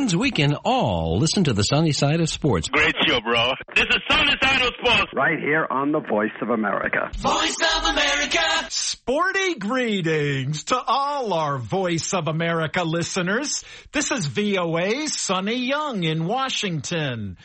means we can all listen to the sunny side of sports. Great show, bro. This is Sunny Side of Sports. Right here on the Voice of America. Voice of America. Sporty greetings to all our Voice of America listeners. This is VOA's Sonny Young in Washington.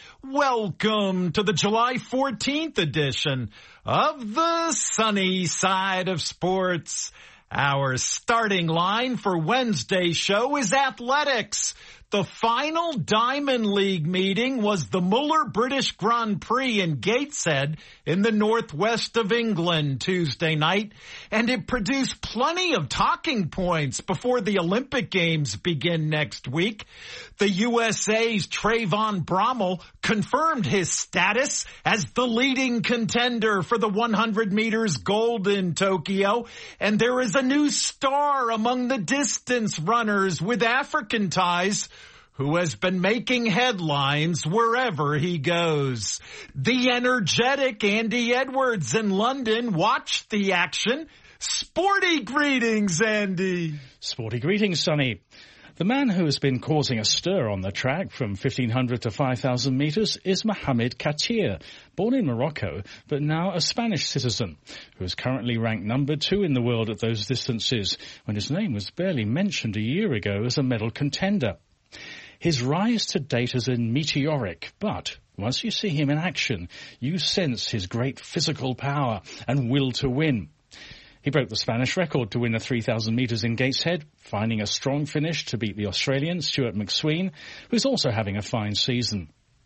Welcome to the July 14th edition of the Sunny Side of Sports. Our starting line for Wednesday's show is athletics. The final Diamond League meeting was the Muller British Grand Prix in Gateshead in the northwest of England Tuesday night, and it produced plenty of talking points before the Olympic Games begin next week. The USA's Trayvon Bromell confirmed his status as the leading contender for the 100 meters gold in Tokyo, and there is a new star among the distance runners with African ties who has been making headlines wherever he goes. The energetic Andy Edwards in London watched the action. Sporty greetings, Andy. Sporty greetings, Sonny. The man who has been causing a stir on the track from 1,500 to 5,000 metres is Mohamed Katir, born in Morocco, but now a Spanish citizen, who is currently ranked number 2 in the world at those distances, when his name was barely mentioned a year ago as a medal contender. His rise to date has been meteoric, but once you see him in action, you sense his great physical power and will to win. He broke the Spanish record to win the 3,000 metres in Gateshead, finding a strong finish to beat the Australian Stuart McSween, who is also having a fine season.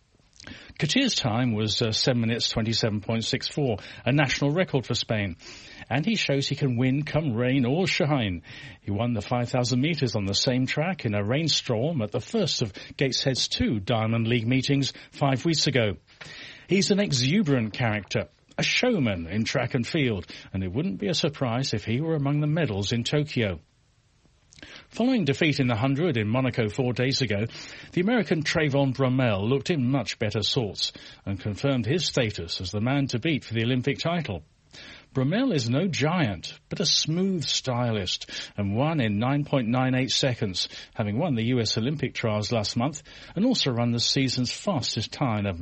Katir's time was 7 minutes 27.64, a national record for Spain, and he shows he can win come rain or shine. He won the 5,000 metres on the same track in a rainstorm at the first of Gateshead's 2 Diamond League meetings 5 weeks ago. He's an exuberant character, a showman in track and field, and it wouldn't be a surprise if he were among the medals in Tokyo. Following defeat in the 100 in Monaco 4 days ago, the American Trayvon Bromell looked in much better sorts and confirmed his status as the man to beat for the Olympic title. Bromell is no giant, but a smooth stylist, and won in 9.98 seconds, having won the US Olympic trials last month and also run the season's fastest time of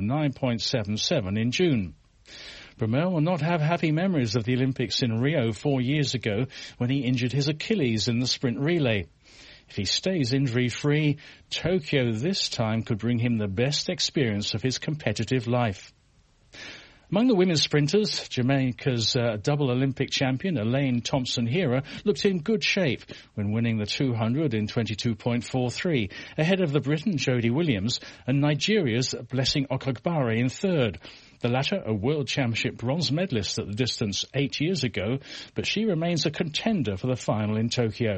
9.77 in June. Bromell will not have happy memories of the Olympics in Rio 4 years ago when he injured his Achilles in the sprint relay. If he stays injury-free, Tokyo this time could bring him the best experience of his competitive life. Among the women's sprinters, Jamaica's double Olympic champion Elaine Thompson-Herah looked in good shape when winning the 200 in 22.43, ahead of the Briton Jodie Williams and Nigeria's Blessing Okagbare in third. The latter a World Championship bronze medalist at the distance 8 years ago, but she remains a contender for the final in Tokyo.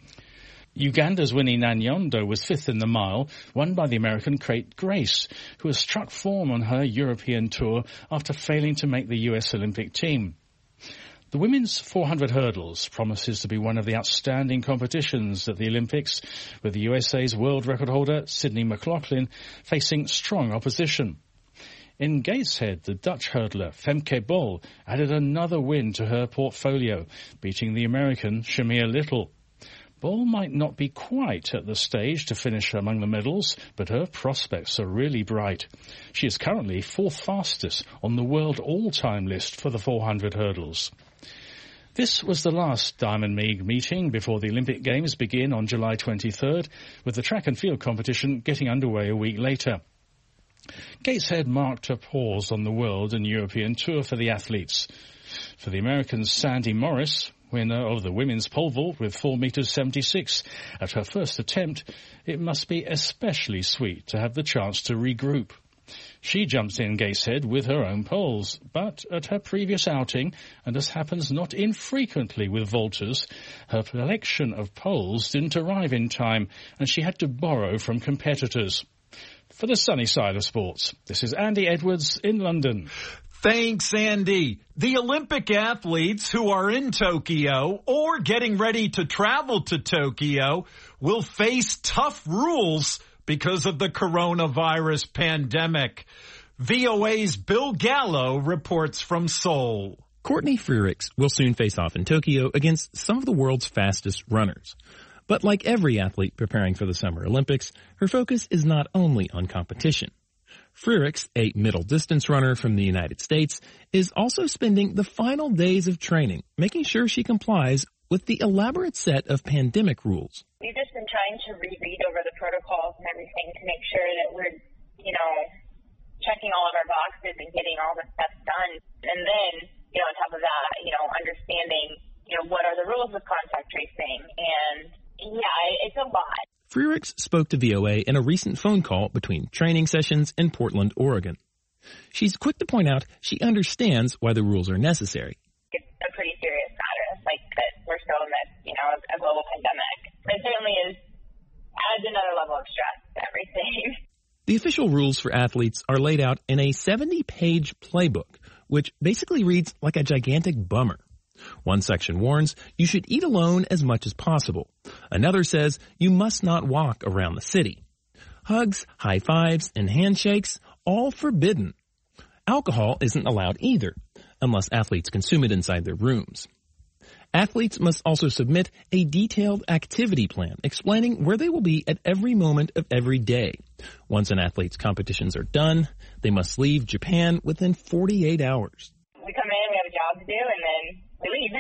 Uganda's Winnie Nanyondo was 5th in the mile, won by the American Kate Grace, who has struck form on her European tour after failing to make the US Olympic team. The women's 400 hurdles promises to be one of the outstanding competitions at the Olympics, with the USA's world record holder Sydney McLaughlin facing strong opposition. In Gateshead, the Dutch hurdler Femke Bol added another win to her portfolio, beating the American Shamir Little. Bol might not be quite at the stage to finish among the medals, but her prospects are really bright. She is currently 4th fastest on the world all-time list for the 400 hurdles. This was the last Diamond League meeting before the Olympic Games begin on July 23rd, with the track and field competition getting underway a week later. Gateshead marked a pause on the world and European tour for the athletes. For the Americans, Sandy Morris, winner of the women's pole vault with 4 meters 76 at her first attempt, it must be especially sweet to have the chance to regroup. She jumps in Gateshead with her own poles, but at her previous outing, and as happens not infrequently with vaulters, her collection of poles didn't arrive in time, and she had to borrow from competitors. For the sunny side of sports, this is Andy Edwards in London. Thanks, Andy. The Olympic athletes who are in Tokyo or getting ready to travel to Tokyo will face tough rules because of the coronavirus pandemic. VOA's Bill Gallo reports from Seoul. Courtney Frerichs will soon face off in Tokyo against some of the world's fastest runners. But like every athlete preparing for the Summer Olympics, her focus is not only on competition. Frerichs, a middle distance runner from the United States, is also spending the final days of training, making sure she complies with the elaborate set of pandemic rules. We've just been trying to reread over the protocols and everything to make sure that we're, checking all of our boxes and getting all the steps done. And then, on top of that, understanding, what are the rules of contact tracing. And, it's a lot. Frerichs spoke to VOA in a recent phone call between training sessions in Portland, Oregon. She's quick to point out she understands why the rules are necessary. It's a pretty serious matter, like that we're still in this, a global pandemic. It certainly adds another level of stress to everything. The official rules for athletes are laid out in a 70-page playbook, which basically reads like a gigantic bummer. One section warns you should eat alone as much as possible. Another says you must not walk around the city. Hugs, high fives, and handshakes, all forbidden. Alcohol isn't allowed either, unless athletes consume it inside their rooms. Athletes must also submit a detailed activity plan explaining where they will be at every moment of every day. Once an athlete's competitions are done, they must leave Japan within 48 hours. We come in, we have a job to do, and then we leave.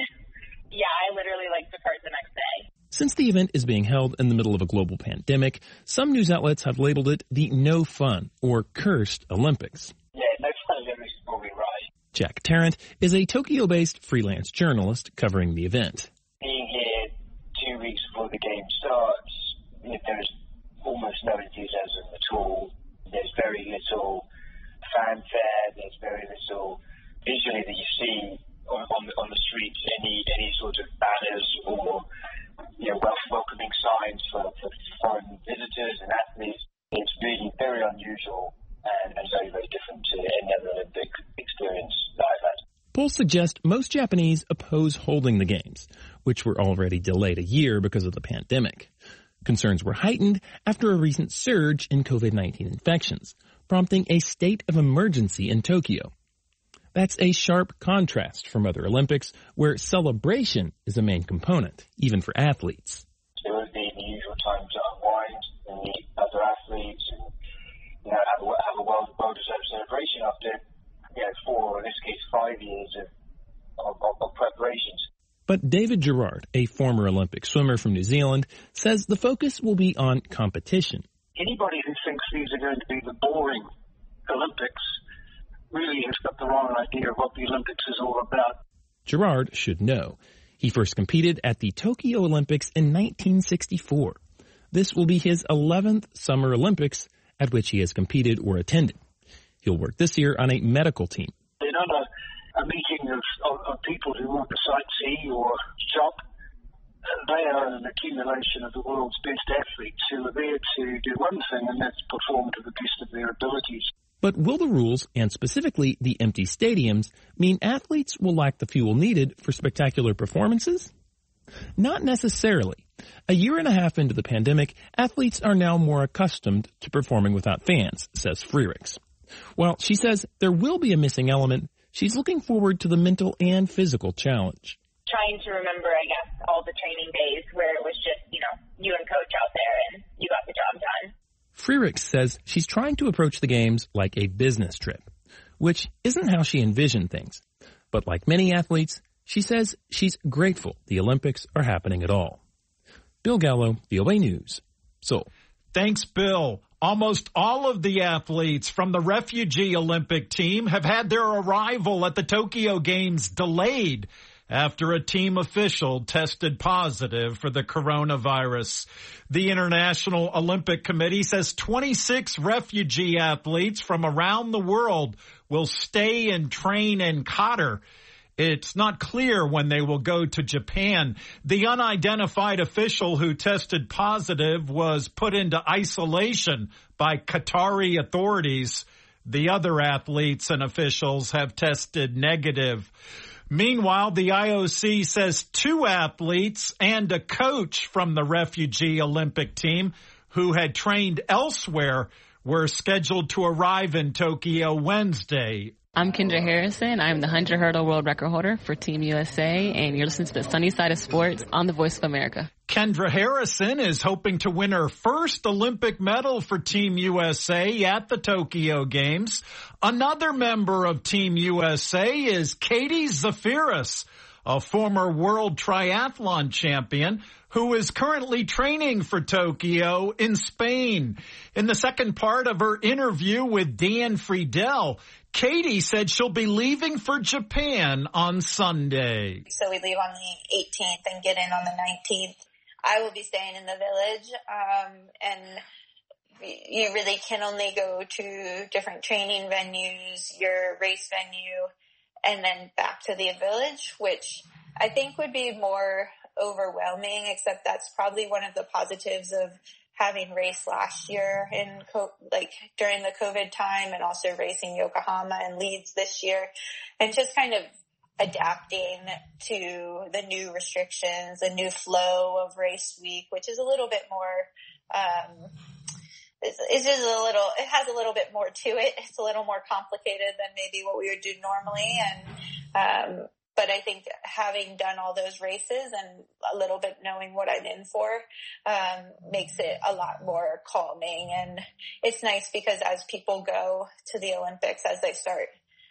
I literally depart the next day. Since the event is being held in the middle of a global pandemic, some news outlets have labeled it the No Fun or Cursed Olympics. Yeah, no fun Olympics is probably right. Jack Tarrant is a Tokyo-based freelance journalist covering the event. Being here 2 weeks before the game starts, there's almost no enthusiasm at all. There's very little fanfare. There's very little visually that you see on the streets, any sort of banners or welcoming signs for foreign visitors and athletes. It's really very unusual and very, very different to any other Olympic experience that I've had. Polls suggest most Japanese oppose holding the Games, which were already delayed a year because of the pandemic. Concerns were heightened after a recent surge in COVID-19 infections, prompting a state of emergency in Tokyo. That's a sharp contrast from other Olympics, where celebration is a main component, even for athletes. It would be the usual time to unwind and meet other athletes and have a well-deserved celebration after 4, in this case 5 years of preparations. But David Gerard, a former Olympic swimmer from New Zealand, says the focus will be on competition. Anybody who thinks these are going to be the boring Olympics really has got the wrong idea of what the Olympics is all about. Gerard should know. He first competed at the Tokyo Olympics in 1964. This will be his 11th Summer Olympics at which he has competed or attended. He'll work this year on a medical team. They're not a meeting of people who want to sightsee or shop. They are an accumulation of the world's best athletes who are there to do one thing, and that's perform to the best of their abilities. But will the rules, and specifically the empty stadiums, mean athletes will lack the fuel needed for spectacular performances? Not necessarily. A year and a half into the pandemic, athletes are now more accustomed to performing without fans, says Frerichs. While she says there will be a missing element, she's looking forward to the mental and physical challenge. Trying to remember, all the training days where it was just, you and coach out there and you got the job done. Frerichs says she's trying to approach the Games like a business trip, which isn't how she envisioned things. But like many athletes, she says she's grateful the Olympics are happening at all. Bill Gallo, VOA News, Seoul. Thanks, Bill. Almost all of the athletes from the refugee Olympic team have had their arrival at the Tokyo Games delayed after a team official tested positive for the coronavirus. The International Olympic Committee says 26 refugee athletes from around the world will stay and train in Qatar. It's not clear when they will go to Japan. The unidentified official who tested positive was put into isolation by Qatari authorities. The other athletes and officials have tested negative. Meanwhile, the IOC says 2 athletes and a coach from the refugee Olympic team who had trained elsewhere were scheduled to arrive in Tokyo Wednesday. I'm Kendra Harrison. I'm the 100 hurdle world record holder for Team USA, and you're listening to the Sunny Side of Sports on the Voice of America. Kendra Harrison is hoping to win her first Olympic medal for Team USA at the Tokyo Games. Another member of Team USA is Katie Zafiris, a former world triathlon champion who is currently training for Tokyo in Spain. In the second part of her interview with Dan Friedel, Katie said she'll be leaving for Japan on Sunday. So we leave on the 18th and get in on the 19th. I will be staying in the village, and you really can only go to different training venues, your race venue, and then back to the village, which I think would be more overwhelming, except that's probably one of the positives of having raced last year during the COVID time, and also racing Yokohama and Leeds this year, and just kind of adapting to the new restrictions, the new flow of race week, which is a little bit more, it's just it has a little bit more to it. It's a little more complicated than maybe what we would do normally. And, but I think having done all those races and a little bit knowing what I'm in for, makes it a lot more calming. And it's nice because as people go to the Olympics, as they start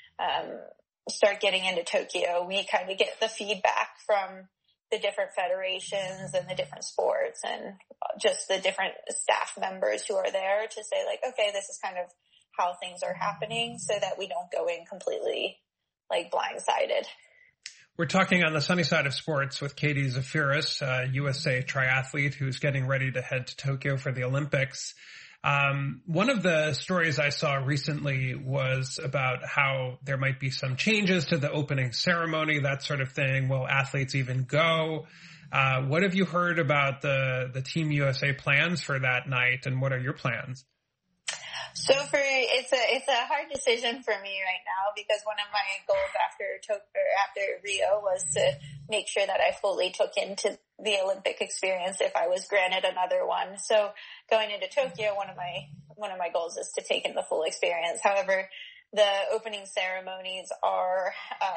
getting into Tokyo, we kind of get the feedback from the different federations and the different sports and just the different staff members who are there to say like, okay, this is kind of how things are happening, so that we don't go in completely blindsided. We're talking on the Sunny Side of Sports with Katie Zafiris, a USA triathlete who's getting ready to head to Tokyo for the Olympics. One of the stories I saw recently was about how there might be some changes to the opening ceremony, that sort of thing. Will athletes even go? What have you heard about the Team USA plans for that night, and what are your plans? So it's a hard decision for me right now, because one of my goals after Rio was to make sure that I fully took into the Olympic experience if I was granted another one. So going into Tokyo, one of my goals is to take in the full experience. However, the opening ceremonies are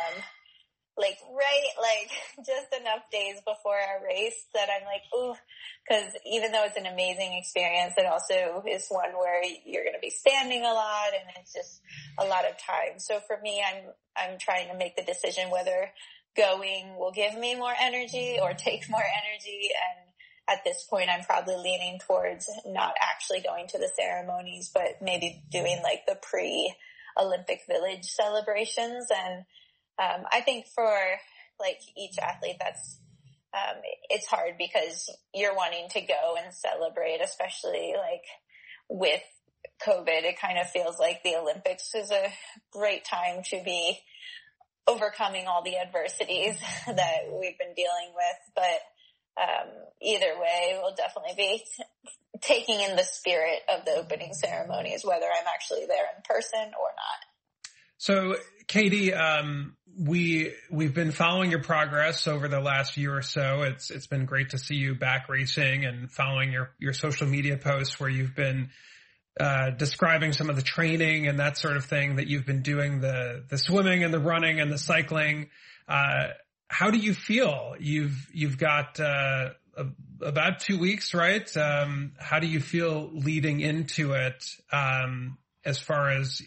just enough days before our race that I'm like, ooh, because even though it's an amazing experience, it also is one where you're going to be standing a lot, and it's just a lot of time. So for me, I'm trying to make the decision whether going will give me more energy or take more energy. And at this point, I'm probably leaning towards not actually going to the ceremonies, but maybe doing the pre-Olympic Village celebrations. And I think for each athlete, that's it's hard because you're wanting to go and celebrate, especially with COVID. It kind of feels like the Olympics is a great time to be overcoming all the adversities that we've been dealing with. But either way, we'll definitely be taking in the spirit of the opening ceremonies, whether I'm actually there in person or not. So, Katie, we've been following your progress over the last year or so. It's been great to see you back racing and following your social media posts where you've been describing some of the training and that sort of thing that you've been doing, the swimming and the running and the cycling. How do you feel? You've got about 2 weeks, right? How do you feel leading into it, as far as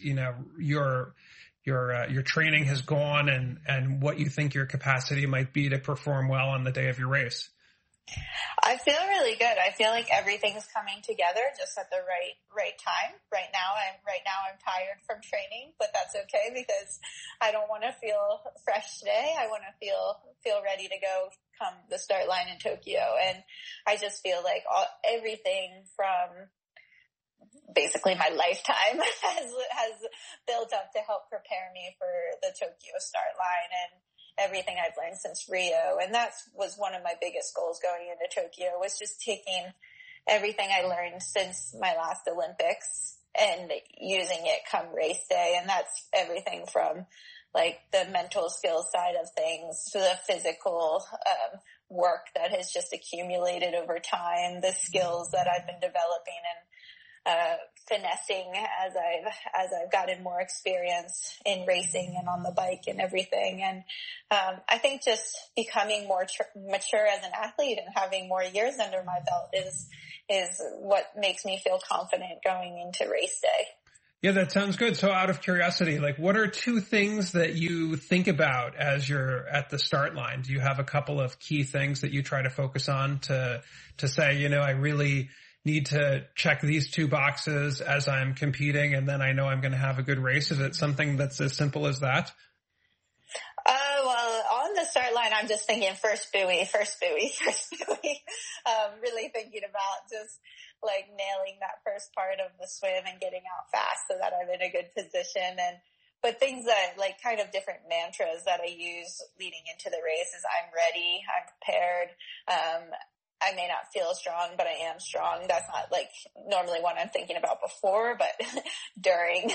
your training has gone and what you think your capacity might be to perform well on the day of your race? I feel really good. I feel like everything's coming together just at the right time. Right now I'm tired from training, but that's okay because I don't want to feel fresh today. I want to feel ready to go come the start line in Tokyo. And I just feel like everything from basically my lifetime has built up to help prepare me for the Tokyo start line and everything I've learned since Rio. And that was one of my biggest goals going into Tokyo, was just taking everything I learned since my last Olympics and using it come race day. And that's everything from the mental skills side of things to the physical work that has just accumulated over time, the skills that I've been developing and finessing as I've gotten more experience in racing and on the bike and everything. And I think just becoming more mature as an athlete and having more years under my belt is what makes me feel confident going into race day. Yeah, that sounds good. So out of curiosity, like what are 2 things that you think about as you're at the start line? Do you have a couple of key things that you try to focus on to say, you know, I really need to check these 2 boxes as I'm competing and then I know I'm going to have a good race? Is it something that's as simple as that? Well, on the start line, I'm just thinking first buoy. Really thinking about just like nailing that first part of the swim and getting out fast so that I'm in a good position. But things that like kind of different mantras that I use leading into the race is I'm ready, I'm prepared. I may not feel strong, but I am strong. That's not like normally what I'm thinking about before, but during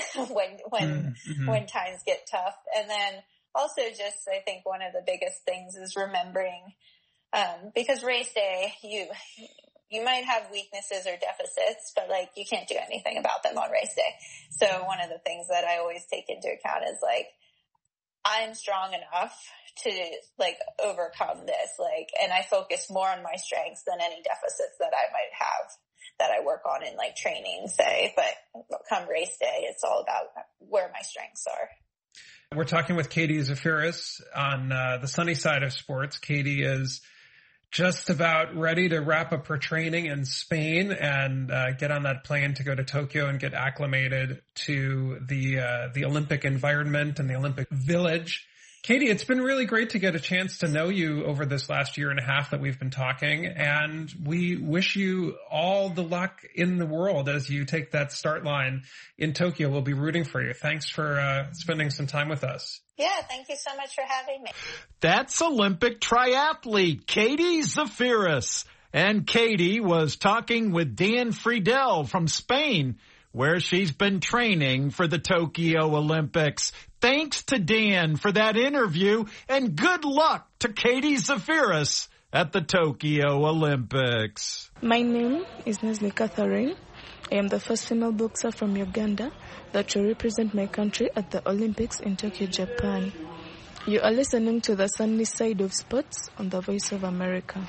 when times get tough. And then also just, I think one of the biggest things is remembering, because race day, you might have weaknesses or deficits, but like you can't do anything about them on race day. So one of the things that I always take into account is like, I'm strong enough to like overcome this, like, and I focus more on my strengths than any deficits that I might have that I work on in like training, say, but come race day, it's all about where my strengths are. We're talking with Katie Zaferes on the sunny side of sports. Katie is just about ready to wrap up her training in Spain and get on that plane to go to Tokyo and get acclimated to the Olympic environment and the Olympic village. Katie, it's been really great to get a chance to know you over this last year and a half that we've been talking, and we wish you all the luck in the world as you take that start line in Tokyo. We'll be rooting for you. Thanks for spending some time with us. Yeah, thank you so much for having me. That's Olympic triathlete Katie Zaferes. And Katie was talking with Dan Friedel from Spain, where she's been training for the Tokyo Olympics. Thanks to Dan for that interview, and good luck to Katie Zaferes at the Tokyo Olympics. My name is Nesli Catherine. I am the first female boxer from Uganda that will represent my country at the Olympics in Tokyo, Japan. You are listening to the sunny side of sports on the Voice of America.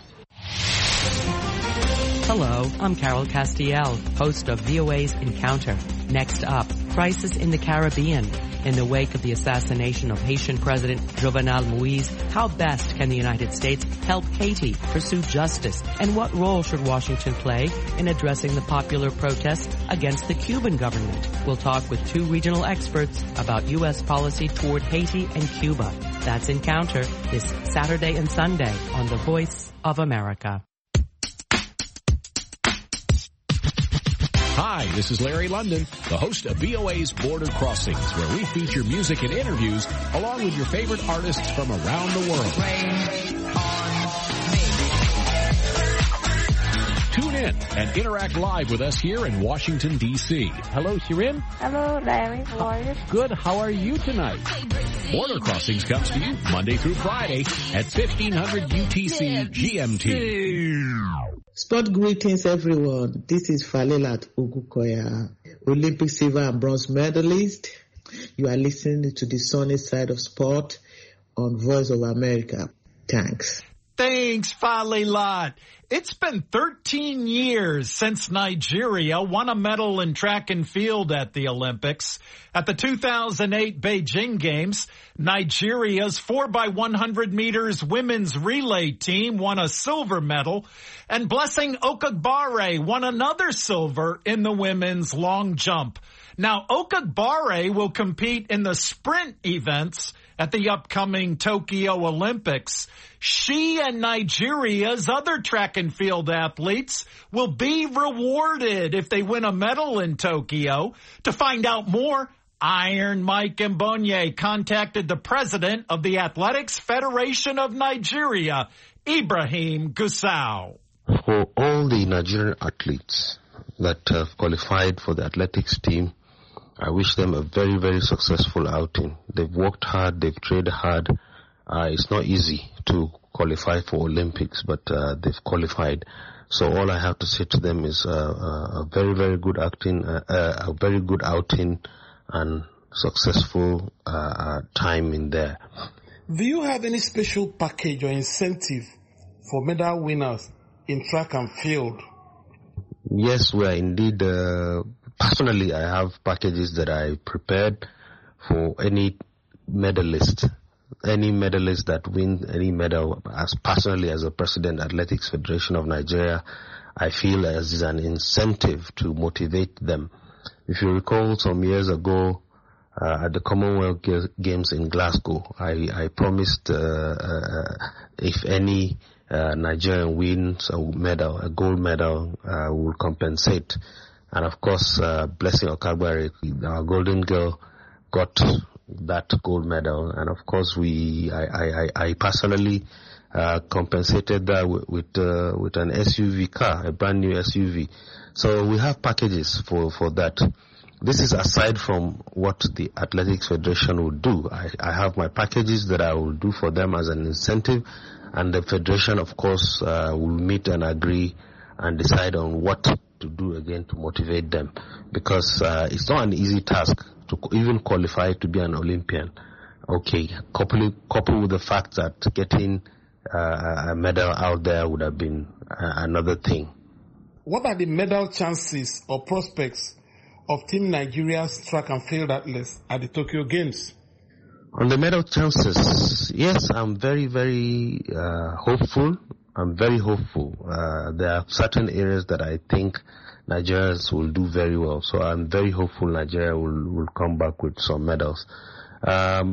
Hello, I'm Carol Castiel, host of VOA's Encounter. Next up, crisis in the Caribbean. In the wake of the assassination of Haitian President Jovenel Moïse, how best can the United States help Haiti pursue justice? And what role should Washington play in addressing the popular protests against the Cuban government? We'll talk with 2 regional experts about U.S. policy toward Haiti and Cuba. That's Encounter this Saturday and Sunday on The Voice of America. Hi, this is Larry London, the host of VOA's Border Crossings, where we feature music and interviews along with your favorite artists from around the world. Tune in and interact live with us here in Washington, D.C. Hello, Shirin. Hello, Larry. How are you? Good. How are you tonight? Border Crossings comes to you Monday through Friday at 1500 UTC GMT. Sport greetings, everyone. This is Falelat Ogukoya, Olympic silver and bronze medalist. You are listening to the sunny side of sport on Voice of America. Thanks. Thanks, Falelat. It's been 13 years since Nigeria won a medal in track and field at the Olympics. At the 2008 Beijing Games, Nigeria's 4x100 meters women's relay team won a silver medal, and Blessing Okagbare won another silver in the women's long jump. Now, Okagbare will compete in the sprint events at the upcoming Tokyo Olympics. She and Nigeria's other track and field athletes will be rewarded if they win a medal in Tokyo. To find out more, Iron Mike Mbonye contacted the president of the Athletics Federation of Nigeria, Ibrahim Gusau. For all the Nigerian athletes that have qualified for the athletics team, I wish them a very, very successful outing. They've worked hard, they've trained hard. It's not easy to qualify for Olympics, but they've qualified. So all I have to say to them is a very, very good outing, and successful time in there. Do you have any special package or incentive for medal winners in track and field? Yes, we are indeed. Personally, I have packages that I prepared for any medalist. Any medalist that wins any medal, as a President Athletics Federation of Nigeria, I feel as an incentive to motivate them. If you recall, some years ago, at the Commonwealth Games in Glasgow, I promised if any Nigerian wins a gold medal, will compensate. And of course, Blessing Okagbare, our golden girl, got that gold medal. And of course, I personally compensated that with an SUV car, a brand new SUV. So we have packages for that. This is aside from what the Athletics Federation will do. I have my packages that I will do for them as an incentive, and the Federation, of course, will meet and agree and decide on what to do again to motivate them. Because it's not an easy task to even qualify to be an Olympian. Okay, coupled with the fact that getting a medal out there would have been another thing. What are the medal chances or prospects of Team Nigeria's track and field athletes at the Tokyo Games? On the medal chances, yes, I'm very, very hopeful. I'm very hopeful. There are certain areas that I think Nigerians will do very well. So I'm very hopeful Nigeria will come back with some medals. I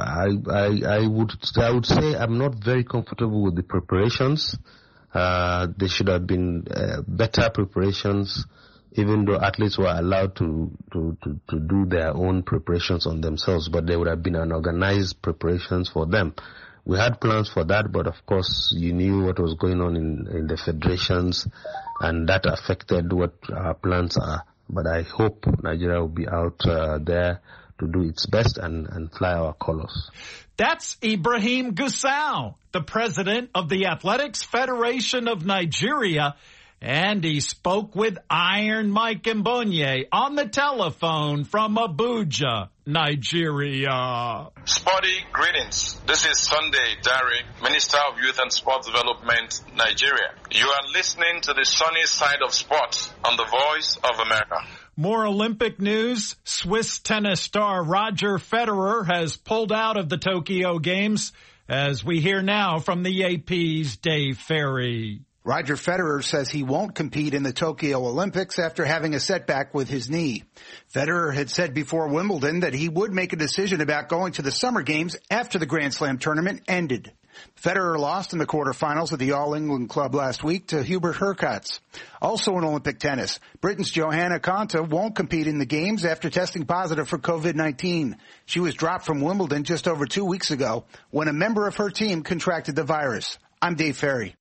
would say I'm not very comfortable with the preparations. There should have been better preparations, even though athletes were allowed to do their own preparations on themselves, but there would have been an organized preparations for them. We had plans for that, but of course you knew what was going on in the federations, and that affected what our plans are. But I hope Nigeria will be out there to do its best and fly our colors. That's Ibrahim Gusau, the president of the Athletics Federation of Nigeria. And he spoke with Iron Mike Mbonye on the telephone from Abuja, Nigeria. Sporty greetings. This is Sunday Dari, Minister of Youth and Sports Development, Nigeria. You are listening to the sunny side of sports on the Voice of America. More Olympic news. Swiss tennis star Roger Federer has pulled out of the Tokyo Games, as we hear now from the AP's Dave Ferry. Roger Federer says he won't compete in the Tokyo Olympics after having a setback with his knee. Federer had said before Wimbledon that he would make a decision about going to the Summer Games after the Grand Slam tournament ended. Federer lost in the quarterfinals of the All England Club last week to Hubert Hurkacz. Also in Olympic tennis, Britain's Johanna Konta won't compete in the Games after testing positive for COVID-19. She was dropped from Wimbledon just over 2 weeks ago when a member of her team contracted the virus. I'm Dave Ferry.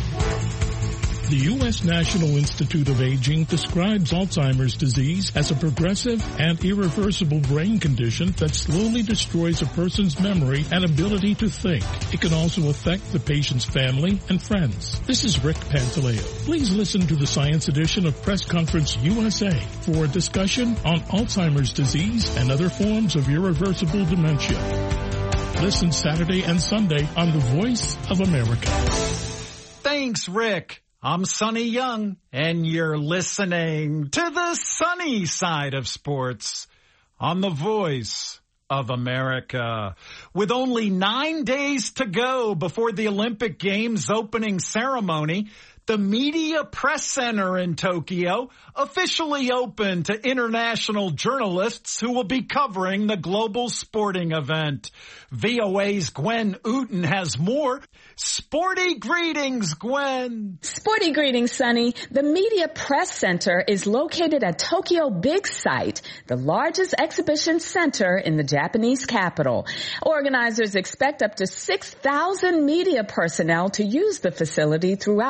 The U.S. National Institute of Aging describes Alzheimer's disease as a progressive and irreversible brain condition that slowly destroys a person's memory and ability to think. It can also affect the patient's family and friends. This is Rick Pantaleo. Please listen to the Science Edition of Press Conference USA for a discussion on Alzheimer's disease and other forms of irreversible dementia. Listen Saturday and Sunday on The Voice of America. Thanks, Rick. I'm Sonny Young, and you're listening to the sunny side of sports on the Voice of America. With only 9 days to go before the Olympic Games opening ceremony, the Media Press Center in Tokyo officially opened to international journalists who will be covering the global sporting event. VOA's Gwen Uten has more. Sporty greetings, Gwen. Sporty greetings, Sonny. The Media Press Center is located at Tokyo Big Sight, the largest exhibition center in the Japanese capital. Organizers expect up to 6,000 media personnel to use the facility throughout the Olympic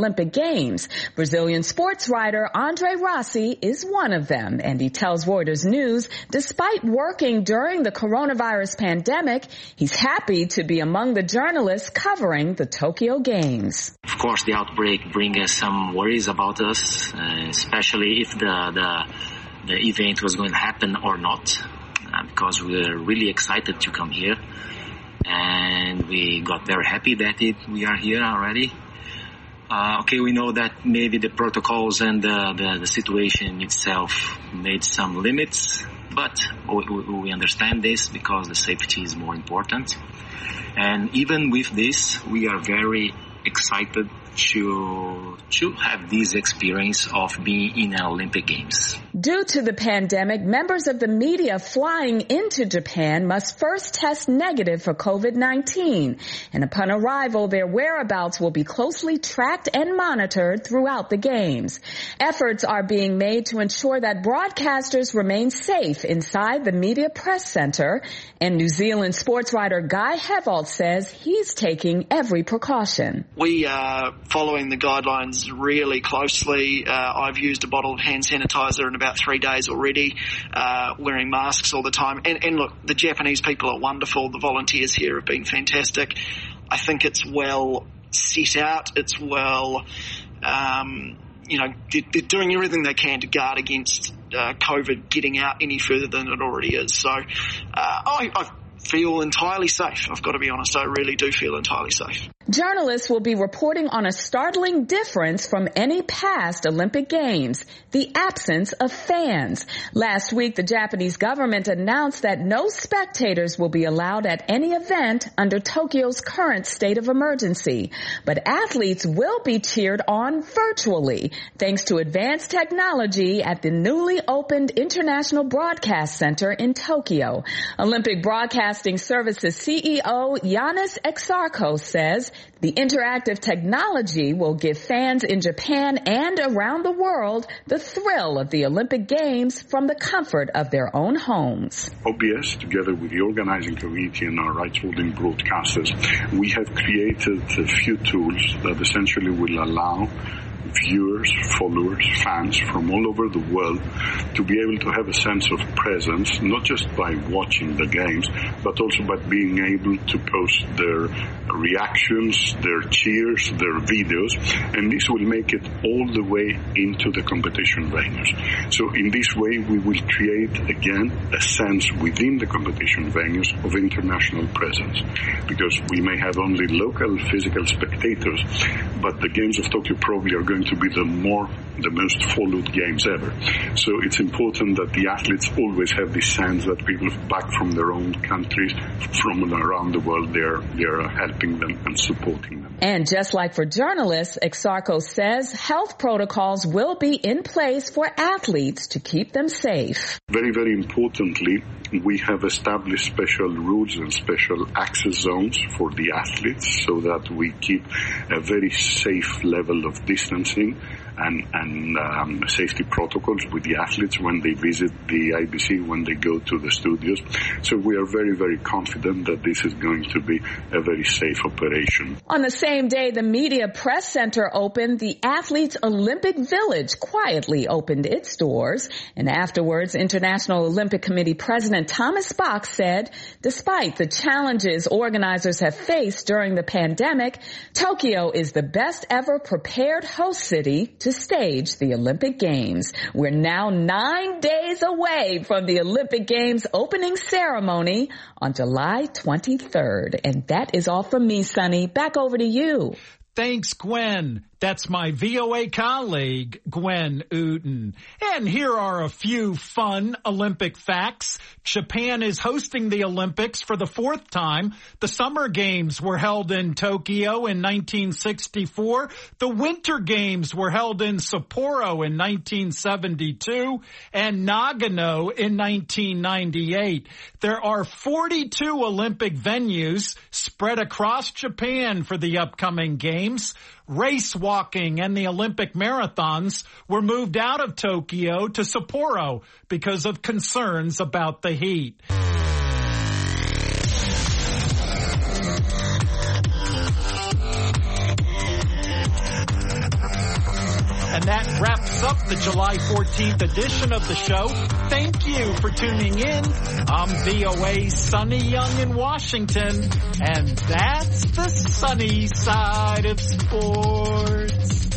Olympic Games. Brazilian sports writer Andre Rossi is one of them, and he tells Reuters News, despite working during the coronavirus pandemic, he's happy to be among the journalists covering the Tokyo Games. Of course, the outbreak brings us some worries about us, especially if the event was going to happen or not, because we're really excited to come here, and we got very happy that we are here already. We know that maybe the protocols and the situation itself made some limits, but we understand this because the safety is more important. And even with this, we are very excited to have this experience of being in an Olympic Games. Due to the pandemic, members of the media flying into Japan must first test negative for COVID-19. And upon arrival, their whereabouts will be closely tracked and monitored throughout the Games. Efforts are being made to ensure that broadcasters remain safe inside the Media Press Center. And New Zealand sports writer Guy Hevold says he's taking every precaution. We are following the guidelines really closely. I've used a bottle of hand sanitizer in about 3 days already, wearing masks all the time. And look, the Japanese people are wonderful. The volunteers here have been fantastic. I think it's well set out. It's well, they're doing everything they can to guard against COVID getting out any further than it already is. So I feel entirely safe. I've got to be honest, I really do feel entirely safe. Journalists will be reporting on a startling difference from any past Olympic Games, the absence of fans. Last week, the Japanese government announced that no spectators will be allowed at any event under Tokyo's current state of emergency. But athletes will be cheered on virtually, thanks to advanced technology at the newly opened International Broadcast Center in Tokyo. Olympic Broadcasting Services CEO Yannis Exarchos says the interactive technology will give fans in Japan and around the world the thrill of the Olympic Games from the comfort of their own homes. OBS, together with the organizing committee and our rights-holding broadcasters, we have created a few tools that essentially will allow viewers, followers, fans from all over the world to be able to have a sense of presence, not just by watching the games, but also by being able to post their reactions, their cheers, their videos, and this will make it all the way into the competition venues. So in this way, we will create, again, a sense within the competition venues of international presence, because we may have only local physical spectators, but the Games of Tokyo probably are going to be the most followed games ever. So it's important that the athletes always have this sense that people back from their own countries, from around the world, they're helping them and supporting them. And just like for journalists, Exarchos says health protocols will be in place for athletes to keep them safe. Very, very importantly, we have established special rules and special access zones for the athletes so that we keep a very safe level of distancing and safety protocols with the athletes when they visit the IBC, when they go to the studios. So we are very, very confident that this is going to be a very safe operation. On the same day the Media Press Center opened, the Athletes Olympic Village quietly opened its doors. And afterwards, International Olympic Committee President Thomas Bach said, despite the challenges organizers have faced during the pandemic, Tokyo is the best ever prepared host city to stage the Olympic Games. We're now 9 days away from the Olympic Games opening ceremony on July 23rd. And that is all from me, Sonny. Back over to you. Thanks, Gwen. That's my VOA colleague, Gwen Uten. And here are a few fun Olympic facts. Japan is hosting the Olympics for the fourth time. The Summer Games were held in Tokyo in 1964. The Winter Games were held in Sapporo in 1972 and Nagano in 1998. There are 42 Olympic venues spread across Japan for the upcoming games. Race walking and the Olympic marathons were moved out of Tokyo to Sapporo because of concerns about the heat. July 14th edition of the show. Thank you for tuning in. I'm VOA's Sonny Young in Washington, and that's the sunny side of sports.